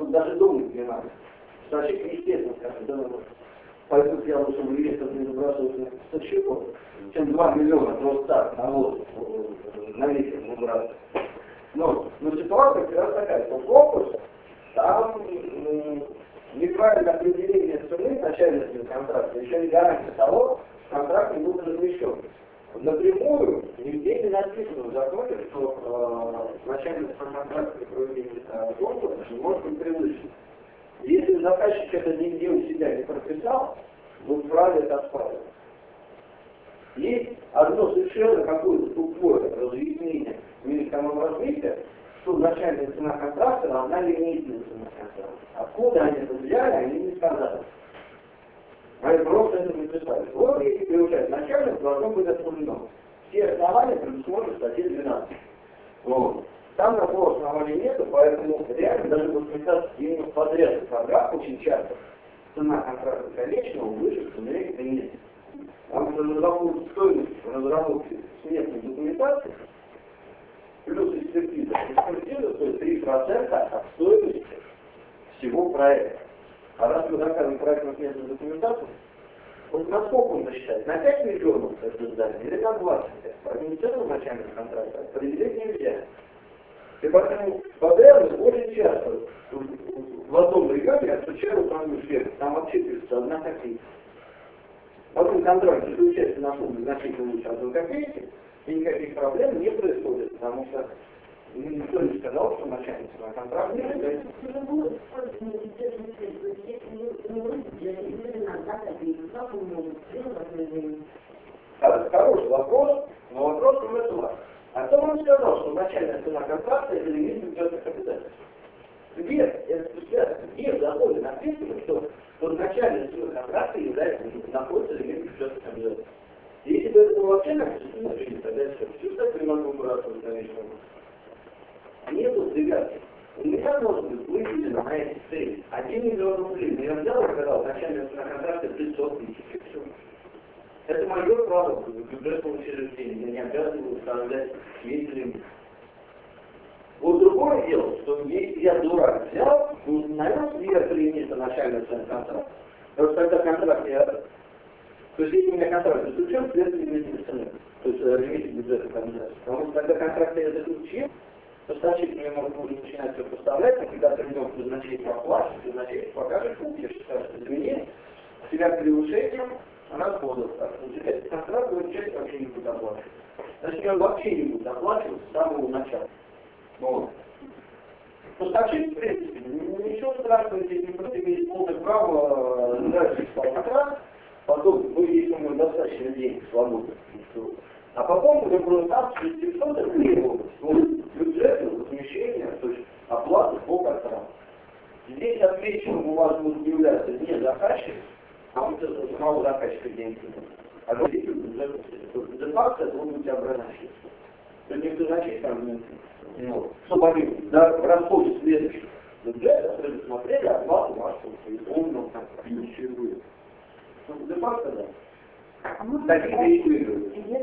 тут даже думать не надо. Значит, естественно, скажем, да, поэтому я лучше в инвестор не забрасывать на поставщиков, чем 2 миллиона просто так на воздух, на месяц набраться. Но ситуация как раз такая, что фокус, там неправильное определение цены начального контракта, еще не гарантия того, что контракт не будет размещен. Напрямую нигде не написано в законе, что начальник контракта при проведении конкурса не может быть превышен. Если заказчик это нигде у себя не прописал, вы вправе это оспаривать. Есть одно совершенно какое-то тупое разъяснение в минимальном развитии, что начальная цена контракта равна лимитной цене контракта. Откуда они это взяли, они не сказали. Они просто это написали. Вот если превышать начальник, должно быть осуждено. Все основания предусмотрены в статье 12. Вот. Там такого основания нету, поэтому реально даже подписаться именно подряд контракт очень часто. Цена контракта конечного выше цены нет. Потому что стоимость разработки сметной документации плюс экспертиза. Экспертиза стоит 3% от стоимости всего проекта. А раз мы заказываем проектную сметную документацию, вот насколько он рассчитает? На 5 миллионов это здание или на 25? Поэтому цену начального контракта определить нельзя. И поэтому подряды очень часто в одном регионе я встречаю управную сферу, там вообще пишется одна копейка. Потом контракт заключается на сумму значительно лучше 1 копейки, и никаких проблем не происходит, потому что никто не сказал, что начальник на контракт не является. Хороший вопрос, но вопрос уже два. А кто вам сказал, что начальная цена контракта это лимит бюджетных обязательств? Где в законе написано, что начальная цена контракта находится лимит бюджетных обязательств? Если бы это вообще написано, тогда все стать ремонтом братства, конечно. Нету двигателя. У меня может быть выведено на эти цели 1 миллион рублей. Но я взял и сказал, начальная цена контракта 500 тысяч. Все. Это мое право бюджетного учреждения. Я не обязан устанавливать весь лимит. Вот другое дело, что если я дурак взял, то установил сверху лимита начальной цены контракта. Потому что тогда контракт я... То есть если у меня контракт заключен, сверху лимит цены. То есть лимит бюджетных обязательств. Потому что когда контракт я заключил, поставщик может начинать все поставлять, а когда придем к назначению оплаты, назначение покажет, я считаю, что изменение себя превышением расходов. Получается, контракт будет часть вообще не будет оплачивать. Точнее, он вообще не будет оплачивать с самого начала. Вот. Поставщик, в принципе, ничего страшного здесь не просто имеет полное право дальше контракт, потом, если у него достаточно денег свободных. А потом уже просто там что-то требовалось. Бюджетное размещение, то есть оплата по контракту. Здесь ответчиком у вас будет являться не заказчик, а вот самого заказчика денег. А родитель бюджетный. Де-факто это будет быть образование. То есть никто значит там, чтобы они в расходе следующих бюджетов предусмотрели оплату вашего телефонного контракта. Де-факто, да. Такие вещи.